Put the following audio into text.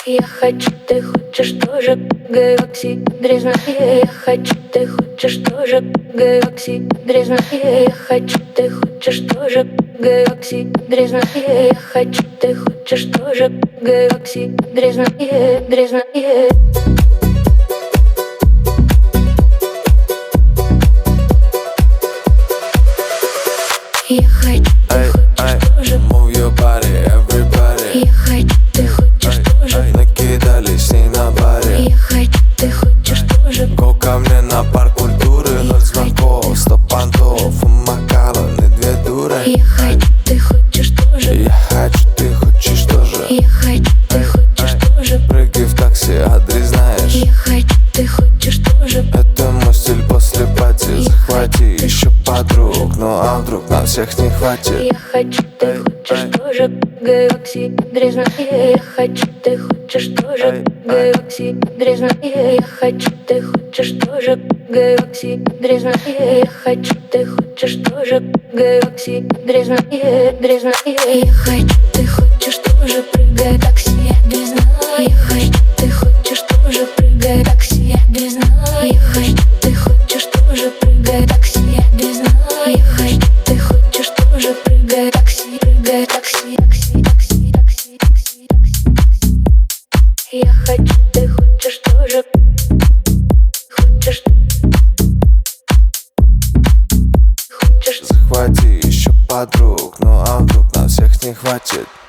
Я хочу, ты хочешь тоже Галакси дрезная. Я хочу, ты хочешь тоже Галакси дрезная. Я хочу, ты хочешь тоже Галакси дрезная. Я хочу, ты хочешь тоже Галакси дрезная, дрезная. Я хочу, ты хочешь тоже. Move your body, everybody. Я хочу, ты хочешь тоже. Накидались с ней на баре. Я хочу, ты хочешь тоже. Го ко мне на парк культуры. 0 звонков, 100 понтов. У Макаланы 2 дуры. Я хочу, ты хочешь тоже. Я хочу, ты хочешь тоже. Я хочу, ты хочешь тоже. Прыгай в такси, адрес знаешь. Я хочу, ты хочешь тоже. Это мой стиль после пати. Захвати еще подруг. Ну а вдруг на всех не хватит? Я хочу, ты хочешь тоже Галакси дрезная. Я хочу, ты хочешь тоже Галакси дрезная. Я хочу, ты хочешь тоже Галакси дрезная. Я хочу, ты хочешь тоже Галакси дрезная, дрезная. Я хочу, ты хочешь тоже прыгай такси дрезная. Я хочу, ты хочешь тоже прыгай такси дрезная. Я хочу, ты хочешь тоже прыгай такси дрезная. Я хочу, ты хочешь тоже прыгай такси, прыгай такси, такси, такси, такси, такси, такси. Я хочу, ты хочешь тоже. Хочешь, хочешь. Захвати еще подруг. Ну а вдруг на всех не хватит?